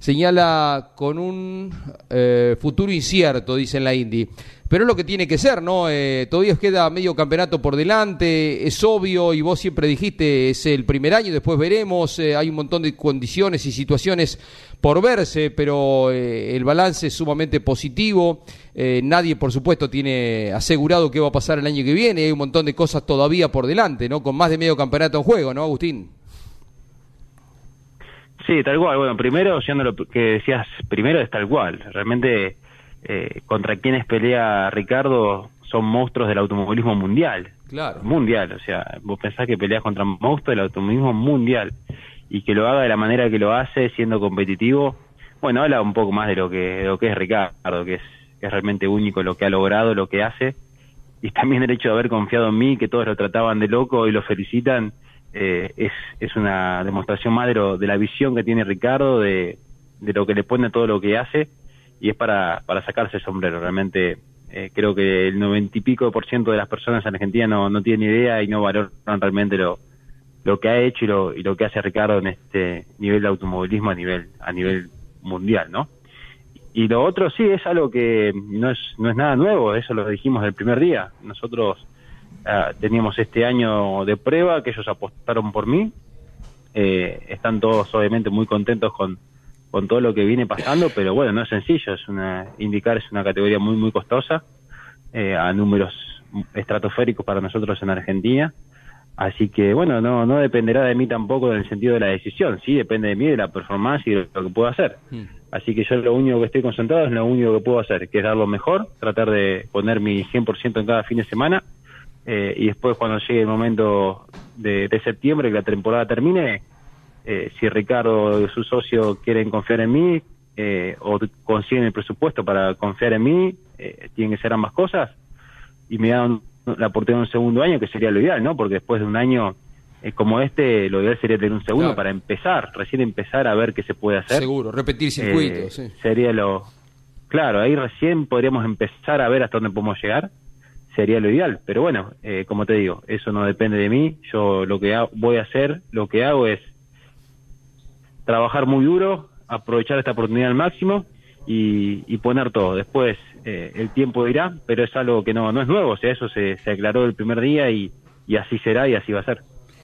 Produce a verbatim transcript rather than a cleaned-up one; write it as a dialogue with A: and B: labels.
A: señala con un eh, futuro incierto, dice en la Indy. Pero es lo que tiene que ser, ¿no? Eh, todavía queda medio campeonato por delante, es obvio, y vos siempre dijiste, es el primer año, después veremos, eh, hay un montón de condiciones y situaciones por verse, pero eh, el balance es sumamente positivo. Eh, nadie, por supuesto, tiene asegurado qué va a pasar el año que viene, hay un montón de cosas todavía por delante, ¿no? Con más de medio campeonato en juego, ¿no, Agustín?
B: Sí, tal cual. Bueno, primero, siendo lo que decías, primero es tal cual. Realmente, eh, contra quienes pelea Ricardo son monstruos del automovilismo mundial.
A: Claro.
B: Mundial, o sea, vos pensás que peleas contra monstruos del automovilismo mundial y que lo haga de la manera que lo hace, siendo competitivo. Bueno, habla un poco más de lo que, de lo que es Ricardo, que es, que es realmente único lo que ha logrado, lo que hace. Y también el hecho de haber confiado en mí, que todos lo trataban de loco y lo felicitan. Eh, es, es una demostración más de, lo, de la visión que tiene Ricardo, de, de lo que le pone a todo lo que hace, y es para, para sacarse el sombrero. Realmente eh, creo que el noventa y pico por ciento de las personas en Argentina no, no tienen idea y no valoran realmente lo, lo que ha hecho y lo, y lo que hace Ricardo en este nivel de automovilismo a nivel, a nivel mundial, ¿no? Y lo otro sí es algo que no es, no es nada nuevo, eso lo dijimos el primer día. Nosotros Uh, teníamos este año de prueba, que ellos apostaron por mí, eh, están todos obviamente muy contentos con, con todo lo que viene pasando, pero bueno, no es sencillo, es una IndyCar es una categoría muy muy costosa, eh, a números estratosféricos para nosotros en Argentina, así que bueno, no no dependerá de mí tampoco en el sentido de la decisión, sí depende de mí, de la performance y de lo que puedo hacer, mm. Así que yo lo único que estoy concentrado es lo único que puedo hacer, que es dar lo mejor, tratar de poner mi cien por ciento en cada fin de semana. Eh, y después cuando llegue el momento de, de septiembre, que la temporada termine, eh, si Ricardo y su socio quieren confiar en mí, eh, o consiguen el presupuesto para confiar en mí, eh, tienen que ser ambas cosas, y me dan la oportunidad de un segundo año, que sería lo ideal, ¿no? Porque después de un año eh, como este, lo ideal sería tener un segundo, claro, para empezar, recién empezar a ver qué se puede hacer.
A: Seguro, repetir circuitos,
B: eh,
A: sí.
B: Sería lo... Claro, ahí recién podríamos empezar a ver hasta dónde podemos llegar. Sería lo ideal, pero bueno, eh, como te digo, eso no depende de mí. Yo lo que ha- voy a hacer, lo que hago es trabajar muy duro, aprovechar esta oportunidad al máximo y, y poner todo. Después eh, el tiempo dirá, pero es algo que no no es nuevo, o sea, eso se, se aclaró el primer día y, y así será y así va a ser.